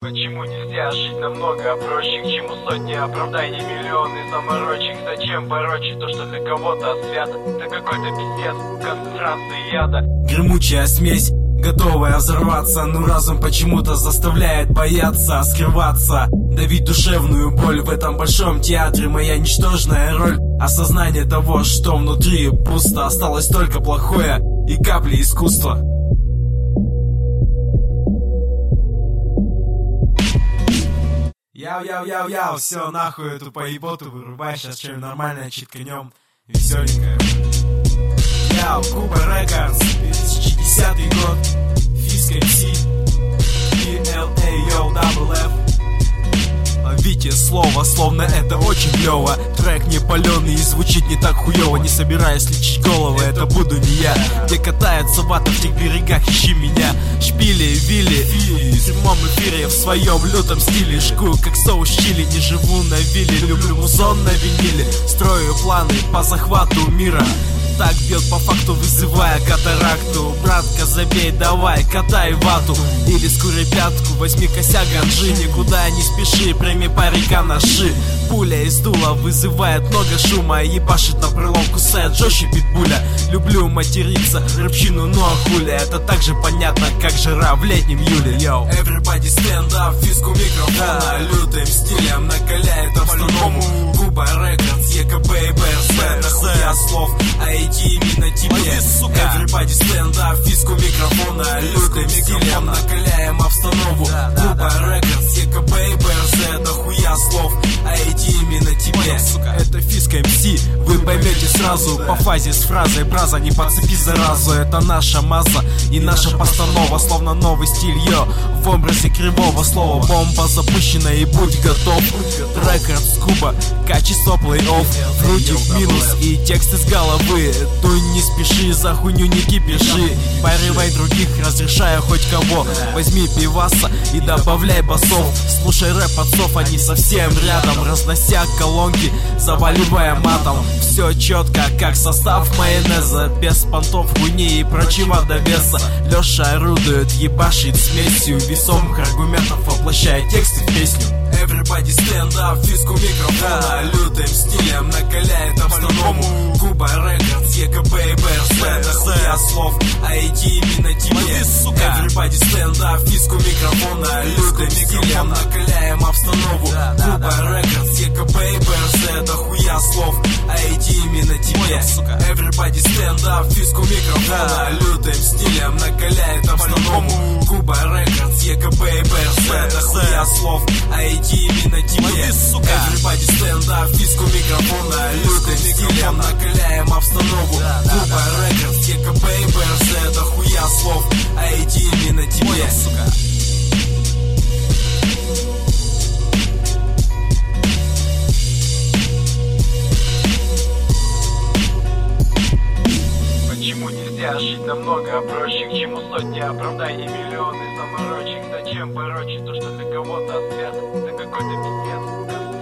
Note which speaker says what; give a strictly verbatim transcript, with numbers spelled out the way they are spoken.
Speaker 1: Почему нельзя жить намного проще? К чему сотни оправданий, миллионы заморочек? Зачем порочить то, что для кого-то свято? Это какой-то пиздец, концентрация яда.
Speaker 2: Гремучая смесь, готовая взорваться, но разум почему-то заставляет бояться, скрываться, давить душевную боль. В этом большом театре моя ничтожная роль. Осознание того, что внутри пусто, осталось только плохое и капли искусства. Яу-яу-яу-яу, все нахуй эту поеботу вырубай, сейчас чем нормальное читканем, веселенькое. Яу, Куба Рекордс, две тысячи десятый год, Фиска эм си, и эл эй, йоу, дабл эф. Ловите слово, словно это очень клево. Трек не паленый и звучит не так хуево. Не собираюсь лечить головы, это буду не я. Где катается вата в тех берегах, ищи меня. Шпили, вилли, в прямом эфире в своем лютом стиле. Жгу как соус чили, не живу на вилле. Люблю музон на виниле, строю планы по захвату мира. Так бьет по факту, вызывая катаракту. Братка, забей, давай, катай вату. Или скури пятку, возьми косяк ганжи. Никуда не спеши, прими парика на ши. Пуля из дула вызывает много шума. Ебашит на пролом, кусает жестче питбуля. Люблю материться, рыбчину, ну а хуля. Это так же понятно, как жара в летнем июле. Йоу. Everybody stand up, фиску микрофона. Лютым стилем накаляет обстановку. Куба Рекордс, ЕКБ и БРС. Нахуя слов, а эти именно тебе. Everybody stand up, фиску микрофона. Лютым стилем накаляем обстановку. Куба Рекордс, ЕКБ и БРС. Нахуя слов, а эти именно тебе. Это Фиска эм си, вы поймете сразу. По фазе с фразой браза, не подцепи заразу. Это наша масса и наша постанова. Словно новый стиль, йо, в образе кривого слова. Бомба запущена и будь готов. Рекордс, Куба, качество плей-офф. Фрутик минус и текст из головы. Тунь, не спеши, за хуйню не кипиши. Паривай других, разрешая хоть кого. Возьми пиваса и добавляй басов. Слушай рэп отцов, они совсем рядом. Разнося колонки, заваливая матом. Все четко, как состав майонеза. Без понтов, хуйни и прочего довеса. Леша орудует, ебашит смесью весомых аргументов, воплощая тексты в песню. Everybody stand up, фиску микрофона. Лютым стилем накаляет обстановку. Куба Рекордс, ЕКБ и БРС. Нахуя слов, а эти именно тебе. Everybody stand up, фиску микрофона. Лютым стилем накаляем обстановку. Куба Рекордс, ЕКБ и БРС. Нахуя слов, а эти именно тебе. Everybody stand up, фиску микрофона. Лютым стилем накаляет обстановку. Куба Рекордс, ЕКБ и БРС. Нахуя слов, а эти именно тебе. Everybody stand up, фиску микрофона. Лютым стилем накаляем обстановку. Куба Рекордс, ЕКБ и БРС. Это хуя слов, а эти именно тебе.
Speaker 1: Почему нельзя жить намного проще? К чему сотни оправданий, миллионы заморочек? Зачем порочить то, что для кого-то свято? Это какой-то пиздец.